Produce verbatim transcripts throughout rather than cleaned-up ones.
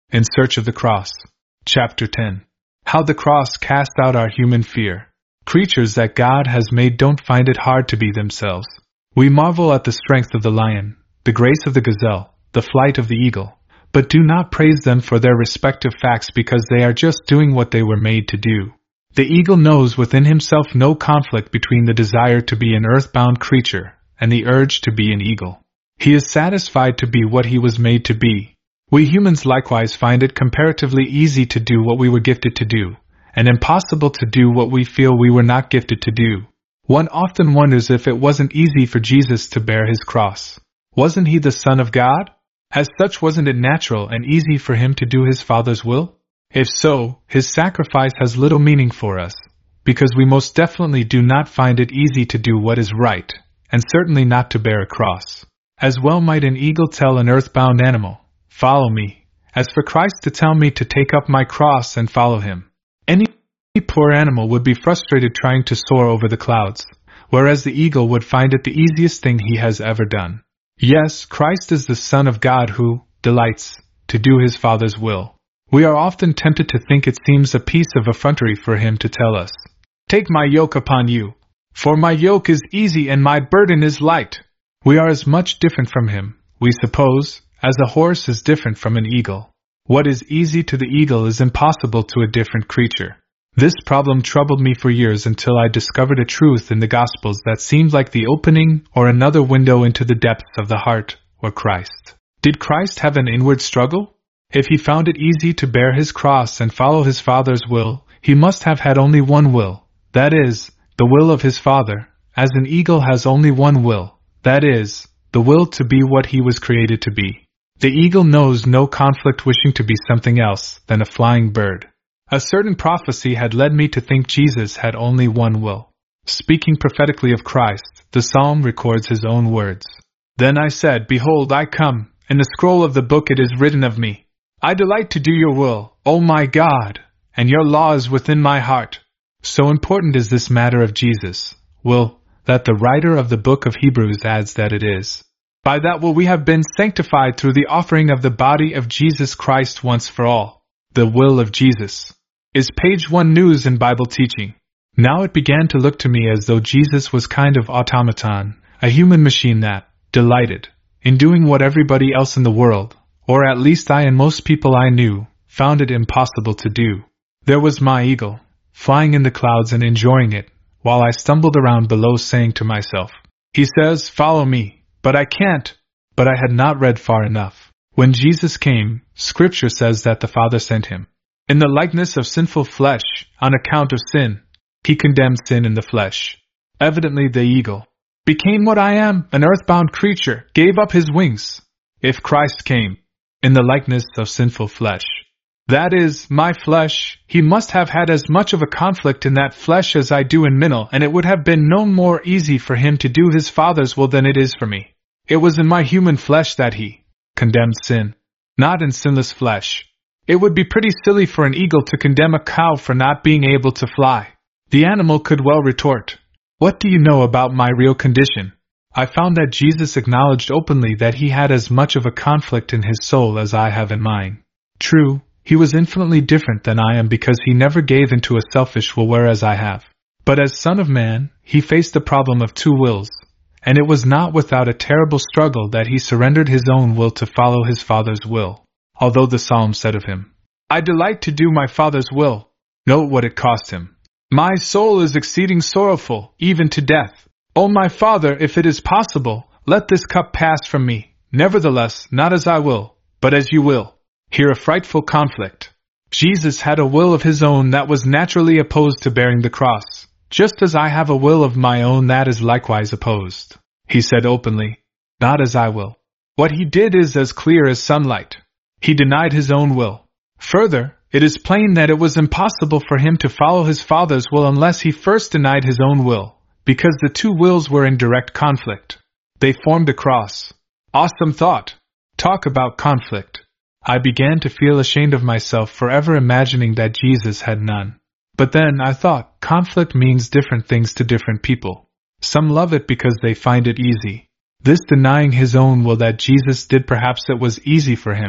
In Search of the Cross. Chapter ten. How the cross cast out our human fear. Creatures that God has made don't find it hard to be themselves. We marvel at the strength of the lion, the grace of the gazelle, the flight of the eagle, but do not praise them for their respective facts because they are just doing what they were made to do. The eagle knows within himself no conflict between the desire to be an earthbound creature and the urge to be an eagle. He is satisfied to be what he was made to be. We humans likewise find it comparatively easy to do what we were gifted to do, and impossible to do what we feel we were not gifted to do. One often wonders if it wasn't easy for Jesus to bear his cross. Wasn't he the Son of God? As such, wasn't it natural and easy for him to do his Father's will? If so, his sacrifice has little meaning for us, because we most definitely do not find it easy to do what is right, and certainly not to bear a cross. As well might an eagle tell an earthbound animal, "Follow me," as for Christ to tell me to take up my cross and follow him. Any poor animal would be frustrated trying to soar over the clouds, whereas the eagle would find it the easiest thing he has ever done. Yes, Christ is the Son of God who delights to do his Father's will. We are often tempted to think it seems a piece of effrontery for him to tell us, "Take my yoke upon you, for my yoke is easy and my burden is light." We are as much different from him, we suppose, as a horse is different from an eagle. What is easy to the eagle is impossible to a different creature. This problem troubled me for years until I discovered a truth in the Gospels that seemed like the opening or another window into the depths of the heart, or Christ. Did Christ have an inward struggle? If he found it easy to bear his cross and follow his Father's will, he must have had only one will, that is, the will of his Father, as an eagle has only one will, that is, the will to be what he was created to be. The eagle knows no conflict wishing to be something else than a flying bird. A certain prophecy had led me to think Jesus had only one will. Speaking prophetically of Christ, the psalm records his own words. "Then I said, Behold, I come, in the scroll of the book it is written of me. I delight to do your will, O my God, and your law is within my heart." So important is this matter of Jesus' will, that the writer of the book of Hebrews adds that it is by that will we have been sanctified through the offering of the body of Jesus Christ once for all. The will of Jesus is page one news in Bible teaching. Now it began to look to me as though Jesus was kind of automaton, a human machine that delighted in doing what everybody else in the world, or at least I and most people I knew, found it impossible to do. There was my eagle, flying in the clouds and enjoying it, while I stumbled around below saying to myself, "He says, follow me. But I can't." But I had not read far enough. When Jesus came, Scripture says that the Father sent him in the likeness of sinful flesh, on account of sin. He condemned sin in the flesh. Evidently the eagle became what I am, an earthbound creature, gave up his wings. If Christ came in the likeness of sinful flesh, that is, my flesh, he must have had as much of a conflict in that flesh as I do in Minnal, and it would have been no more easy for him to do his Father's will than it is for me. It was in my human flesh that he condemned sin, not in sinless flesh. It would be pretty silly for an eagle to condemn a cow for not being able to fly. The animal could well retort, "What do you know about my real condition?" I found that Jesus acknowledged openly that he had as much of a conflict in his soul as I have in mine. True, he was infinitely different than I am because he never gave into a selfish will whereas I have. But as Son of Man, he faced the problem of two wills, and it was not without a terrible struggle that he surrendered his own will to follow his Father's will. Although the psalm said of him, "I delight to do my Father's will," note what it cost him. "My soul is exceeding sorrowful, even to death. O my Father, if it is possible, let this cup pass from me. Nevertheless, not as I will, but as you will." Here a frightful conflict. Jesus had a will of his own that was naturally opposed to bearing the cross, just as I have a will of my own that is likewise opposed. He said openly, "Not as I will." What he did is as clear as sunlight. He denied his own will. Further, it is plain that it was impossible for him to follow his Father's will unless he first denied his own will, because the two wills were in direct conflict. They formed a cross. Awesome thought! Talk about conflict. I began to feel ashamed of myself for ever imagining that Jesus had none. But then I thought, conflict means different things to different people. Some love it because they find it easy. This denying his own will that Jesus did, perhaps it was easy for him.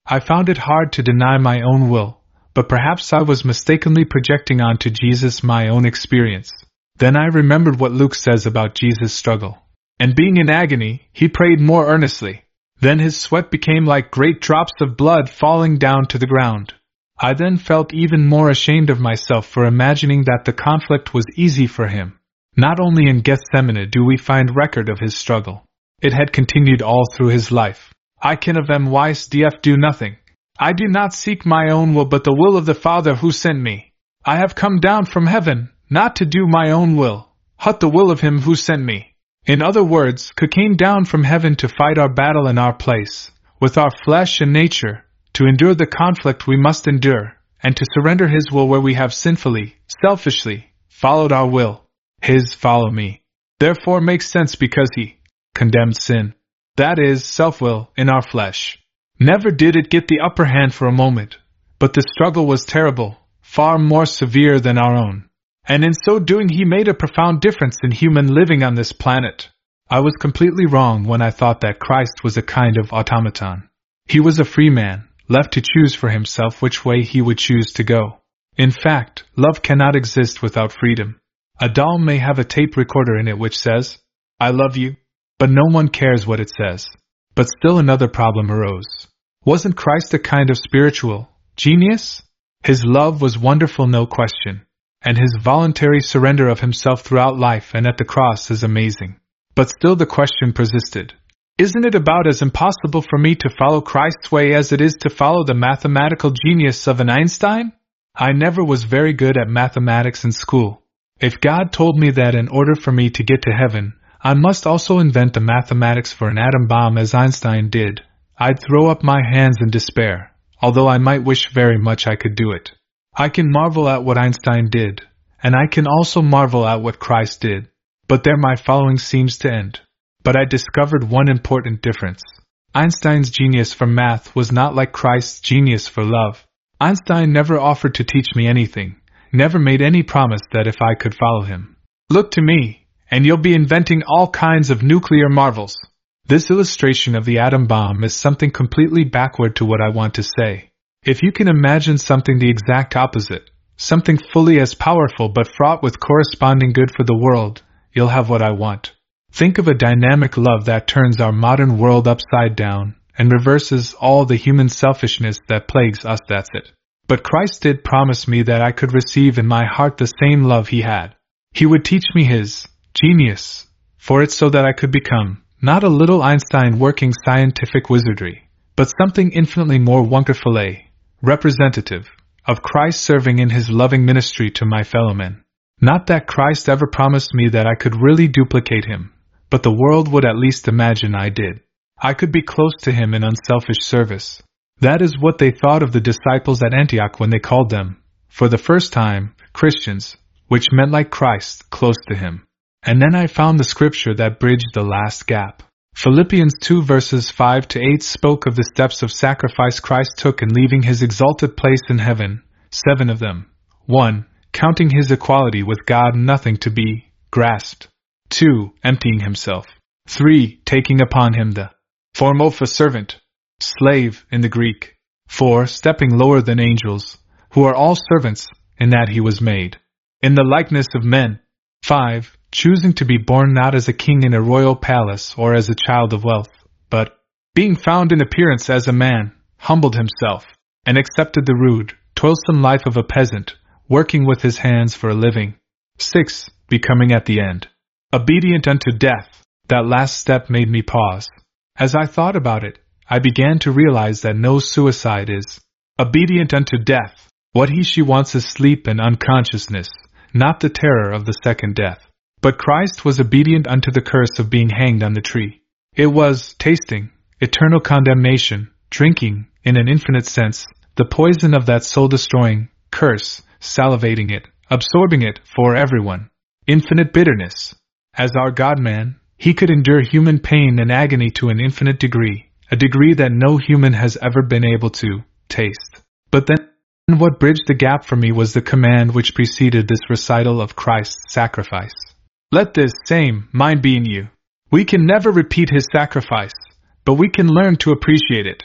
I found it hard to deny my own will, but perhaps I was mistakenly projecting onto Jesus my own experience. Then I remembered what Luke says about Jesus' struggle. And being in agony, he prayed more earnestly. Then his sweat became like great drops of blood falling down to the ground. I then felt even more ashamed of myself for imagining that the conflict was easy for him. Not only in Gethsemane do we find record of his struggle. It had continued all through his life. I can of mysdf do nothing. I do not seek my own will but the will of the Father who sent me. I have come down from heaven, not to do my own will, but the will of him who sent me. In other words, he came down from heaven to fight our battle in our place, with our flesh and nature, to endure the conflict we must endure, and to surrender his will where we have sinfully, selfishly, followed our will. His follow me. Therefore makes sense because he condemned sin. That is, self-will, in our flesh. Never did it get the upper hand for a moment, but the struggle was terrible, far more severe than our own. And in so doing he made a profound difference in human living on this planet. I was completely wrong when I thought that Christ was a kind of automaton. He was a free man, left to choose for himself which way he would choose to go. In fact, love cannot exist without freedom. A doll may have a tape recorder in it which says, "I love you," but no one cares what it says. But still another problem arose. Wasn't Christ a kind of spiritual genius? His love was wonderful, no question. And his voluntary surrender of himself throughout life and at the cross is amazing. But still the question persisted. Isn't it about as impossible for me to follow Christ's way as it is to follow the mathematical genius of an Einstein? I never was very good at mathematics in school. If God told me that in order for me to get to heaven, I must also invent the mathematics for an atom bomb as Einstein did, I'd throw up my hands in despair, although I might wish very much I could do it. I can marvel at what Einstein did, and I can also marvel at what Christ did, but there my following seems to end. But I discovered one important difference. Einstein's genius for math was not like Christ's genius for love. Einstein never offered to teach me anything, never made any promise that if I could follow him, "Look to me, and you'll be inventing all kinds of nuclear marvels." This illustration of the atom bomb is something completely backward to what I want to say. If you can imagine something the exact opposite, something fully as powerful but fraught with corresponding good for the world, you'll have what I want. Think of a dynamic love that turns our modern world upside down and reverses all the human selfishness that plagues us. That's it. But Christ did promise me that I could receive in my heart the same love he had. He would teach me his genius for it so that I could become not a little Einstein working scientific wizardry, but something infinitely more wonderful, a representative of Christ serving in his loving ministry to my fellow men. Not that Christ ever promised me that I could really duplicate him, but the world would at least imagine I did. I could be close to him in unselfish service. That is what they thought of the disciples at Antioch when they called them, for the first time, Christians, which meant like Christ, close to him. And then I found the scripture that bridged the last gap. Philippians two verses five to eight spoke of the steps of sacrifice Christ took in leaving his exalted place in heaven, seven of them. one. Counting his equality with God nothing to be grasped. two. Emptying himself. three. Taking upon him the form of a servant, slave in the Greek. four. Stepping lower than angels, who are all servants, in that he was made in the likeness of men. five. Choosing to be born not as a king in a royal palace or as a child of wealth, but, being found in appearance as a man, humbled himself, and accepted the rude, toilsome life of a peasant, working with his hands for a living. six. Becoming at the end obedient unto death. That last step made me pause. As I thought about it, I began to realize that no suicide is obedient unto death. What he she wants is sleep and unconsciousness, not the terror of the second death. But Christ was obedient unto the curse of being hanged on the tree. It was tasting eternal condemnation, drinking, in an infinite sense, the poison of that soul-destroying curse, salivating it, absorbing it, for everyone. Infinite bitterness. As our God-man, he could endure human pain and agony to an infinite degree, a degree that no human has ever been able to taste. But then what bridged the gap for me was the command which preceded this recital of Christ's sacrifice. Let this same mind be in you. We can never repeat his sacrifice, but we can learn to appreciate it.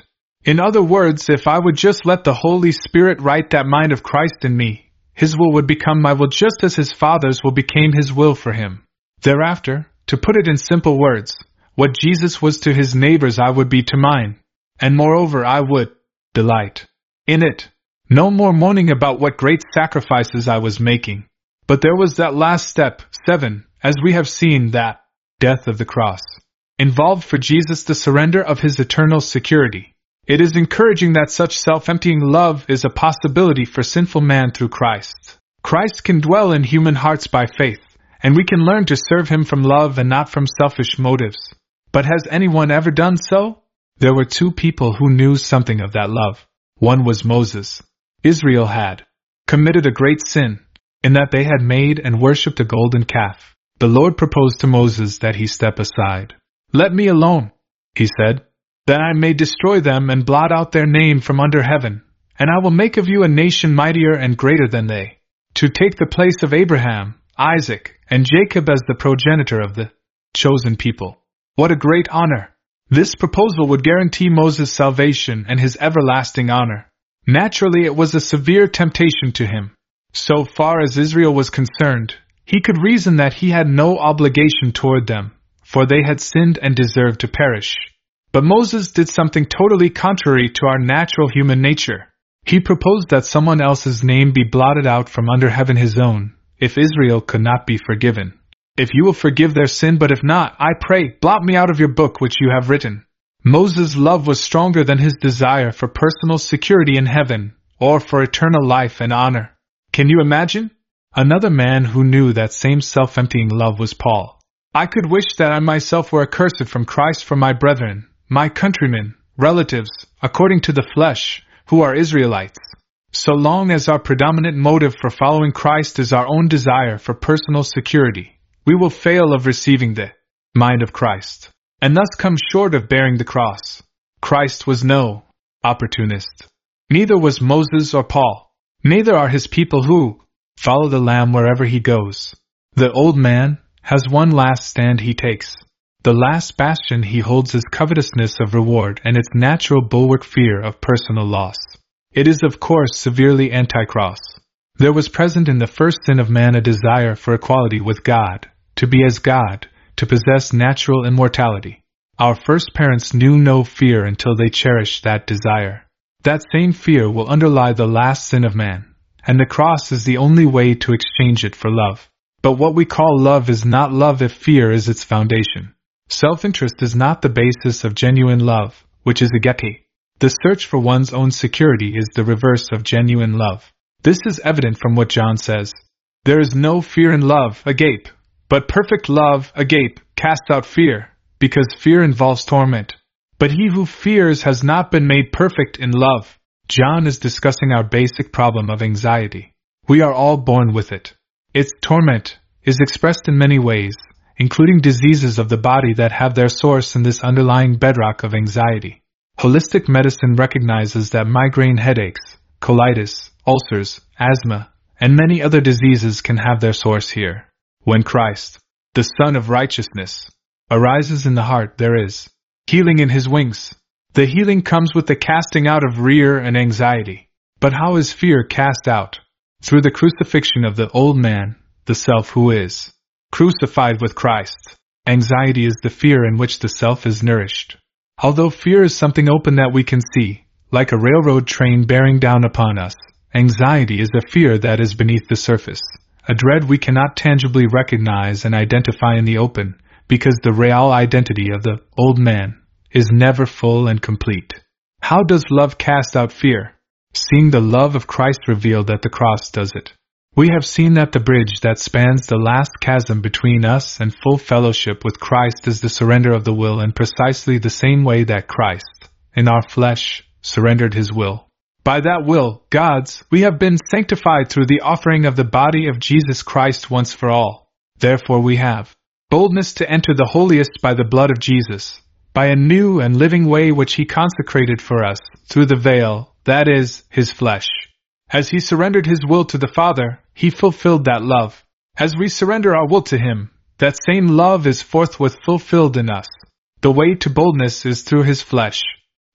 In other words, if I would just let the Holy Spirit write that mind of Christ in me, His will would become my will just as His Father's will became His will for Him. Thereafter, to put it in simple words, what Jesus was to His neighbors I would be to mine, and moreover I would delight in it. No more moaning about what great sacrifices I was making. But there was that last step, seven, as we have seen, that death of the cross, involved for Jesus the surrender of His eternal security. It is encouraging that such self-emptying love is a possibility for sinful man through Christ. Christ can dwell in human hearts by faith, and we can learn to serve Him from love and not from selfish motives. But has anyone ever done so? There were two people who knew something of that love. One was Moses. Israel had committed a great sin, in that they had made and worshipped a golden calf. The Lord proposed to Moses that he step aside. "Let me alone," He said, "that I may destroy them and blot out their name from under heaven, and I will make of you a nation mightier and greater than they, to take the place of Abraham, Isaac, and Jacob as the progenitor of the chosen people." What a great honor! This proposal would guarantee Moses' salvation and his everlasting honor. Naturally, it was a severe temptation to him. So far as Israel was concerned, he could reason that he had no obligation toward them, for they had sinned and deserved to perish. But Moses did something totally contrary to our natural human nature. He proposed that someone else's name be blotted out from under heaven, his own, if Israel could not be forgiven. "If you will forgive their sin, but if not, I pray, blot me out of your book which you have written." Moses' love was stronger than his desire for personal security in heaven, or for eternal life and honor. Can you imagine? Another man who knew that same self-emptying love was Paul. "I could wish that I myself were accursed from Christ for my brethren, my countrymen, relatives, according to the flesh, who are Israelites." So long as our predominant motive for following Christ is our own desire for personal security, we will fail of receiving the mind of Christ, and thus come short of bearing the cross. Christ was no opportunist. Neither was Moses or Paul. Neither are his people who follow the Lamb wherever he goes. The old man has one last stand he takes. The last bastion he holds is covetousness of reward and its natural bulwark fear of personal loss. It is of course severely anti-cross. There was present in the first sin of man a desire for equality with God, to be as God, to possess natural immortality. Our first parents knew no fear until they cherished that desire. That same fear will underlie the last sin of man, and the cross is the only way to exchange it for love. But what we call love is not love if fear is its foundation. Self-interest is not the basis of genuine love, which is agape. The search for one's own security is the reverse of genuine love. This is evident from what John says. "There is no fear in love, agape, but perfect love, agape, casts out fear, because fear involves torment. But he who fears has not been made perfect in love." John is discussing our basic problem of anxiety. We are all born with it. Its torment is expressed in many ways, including diseases of the body that have their source in this underlying bedrock of anxiety. Holistic medicine recognizes that migraine headaches, colitis, ulcers, asthma, and many other diseases can have their source here. When Christ, the Son of Righteousness, arises in the heart, there is healing in His wings. The healing comes with the casting out of fear and anxiety. But how is fear cast out? Through the crucifixion of the old man, the self who is crucified with Christ. Anxiety is the fear in which the self is nourished. Although fear is something open that we can see, like a railroad train bearing down upon us, anxiety is a fear that is beneath the surface, a dread we cannot tangibly recognize and identify in the open, because the real identity of the old man is never full and complete. How does love cast out fear? Seeing the love of Christ revealed at the cross does it. We have seen that the bridge that spans the last chasm between us and full fellowship with Christ is the surrender of the will in precisely the same way that Christ, in our flesh, surrendered His will. By that will, God's, we have been sanctified through the offering of the body of Jesus Christ once for all. Therefore we have boldness to enter the holiest by the blood of Jesus, by a new and living way which He consecrated for us, through the veil, that is, His flesh. As He surrendered His will to the Father, He fulfilled that love. As we surrender our will to Him, that same love is forthwith fulfilled in us. The way to boldness is through His flesh.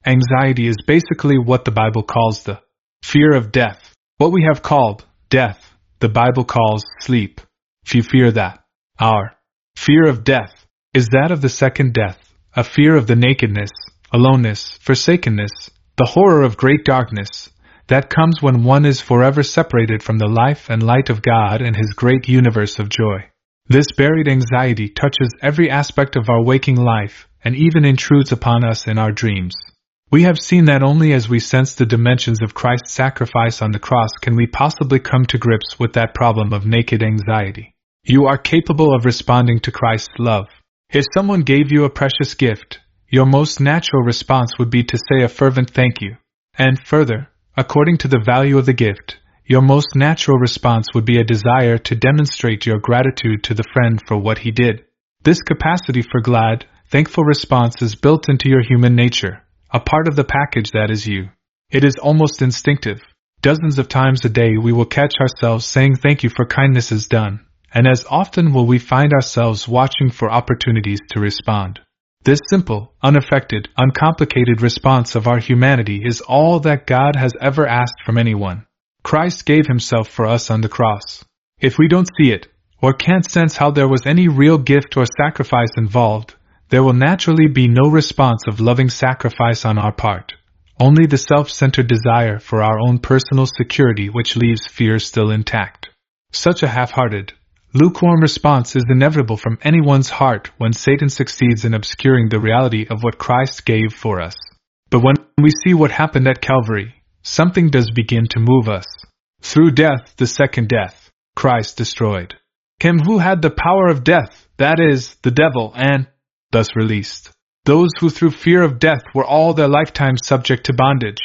Anxiety is basically what the Bible calls the fear of death. What we have called death, the Bible calls sleep. If you fear that, our fear of death is that of the second death, a fear of the nakedness, aloneness, forsakenness, the horror of great darkness, that comes when one is forever separated from the life and light of God and His great universe of joy. This buried anxiety touches every aspect of our waking life and even intrudes upon us in our dreams. We have seen that only as we sense the dimensions of Christ's sacrifice on the cross can we possibly come to grips with that problem of naked anxiety. You are capable of responding to Christ's love. If someone gave you a precious gift, your most natural response would be to say a fervent thank you. And further, according to the value of the gift, your most natural response would be a desire to demonstrate your gratitude to the friend for what he did. This capacity for glad, thankful response is built into your human nature, a part of the package that is you. It is almost instinctive. Dozens of times a day we will catch ourselves saying thank you for kindnesses done, and as often will we find ourselves watching for opportunities to respond. This simple, unaffected, uncomplicated response of our humanity is all that God has ever asked from anyone. Christ gave Himself for us on the cross. If we don't see it, or can't sense how there was any real gift or sacrifice involved, there will naturally be no response of loving sacrifice on our part, only the self-centered desire for our own personal security which leaves fear still intact. Such a half-hearted, lukewarm response is inevitable from anyone's heart when Satan succeeds in obscuring the reality of what Christ gave for us. But when we see what happened at Calvary, something does begin to move us. Through death, the second death, Christ destroyed him who had the power of death, that is, the devil, and thus released those who through fear of death were all their lifetime subject to bondage.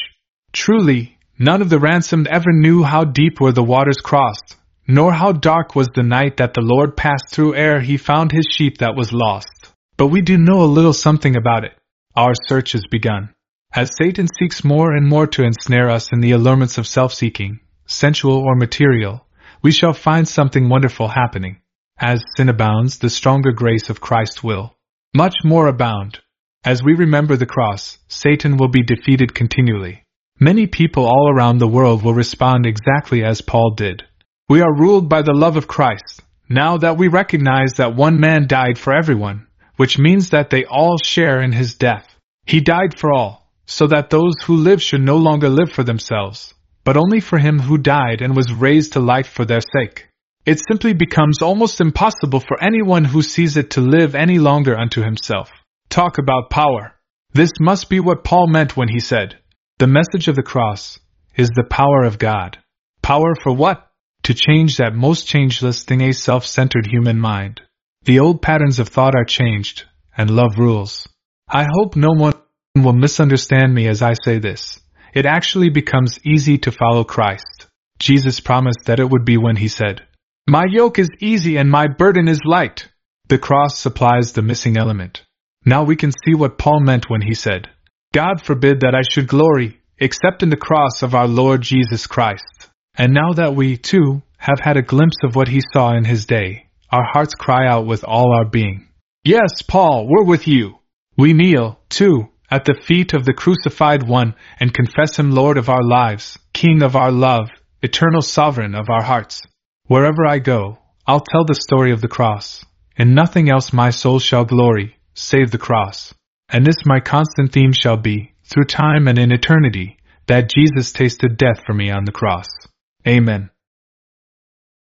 Truly, none of the ransomed ever knew how deep were the waters crossed, nor how dark was the night that the Lord passed through ere He found His sheep that was lost. But we do know a little something about it. Our search has begun. As Satan seeks more and more to ensnare us in the allurements of self-seeking, sensual or material, we shall find something wonderful happening. As sin abounds, the stronger grace of Christ will much more abound. As we remember the cross, Satan will be defeated continually. Many people all around the world will respond exactly as Paul did. We are ruled by the love of Christ, now that we recognize that one man died for everyone, which means that they all share in His death. He died for all, so that those who live should no longer live for themselves, but only for Him who died and was raised to life for their sake. It simply becomes almost impossible for anyone who sees it to live any longer unto himself. Talk about power. This must be what Paul meant when he said, "The message of the cross is the power of God." Power for what? To change that most changeless thing, a self-centered human mind. The old patterns of thought are changed, and love rules. I hope no one will misunderstand me as I say this. It actually becomes easy to follow Christ. Jesus promised that it would be when He said, "My yoke is easy and my burden is light." The cross supplies the missing element. Now we can see what Paul meant when he said, "God forbid that I should glory, except in the cross of our Lord Jesus Christ." And now that we, too, have had a glimpse of what he saw in his day, our hearts cry out with all our being, "Yes, Paul, we're with you." We kneel, too, at the feet of the crucified one and confess Him Lord of our lives, King of our love, eternal Sovereign of our hearts. Wherever I go, I'll tell the story of the cross. In nothing else my soul shall glory, save the cross. And this my constant theme shall be, through time and in eternity, that Jesus tasted death for me on the cross. Amen.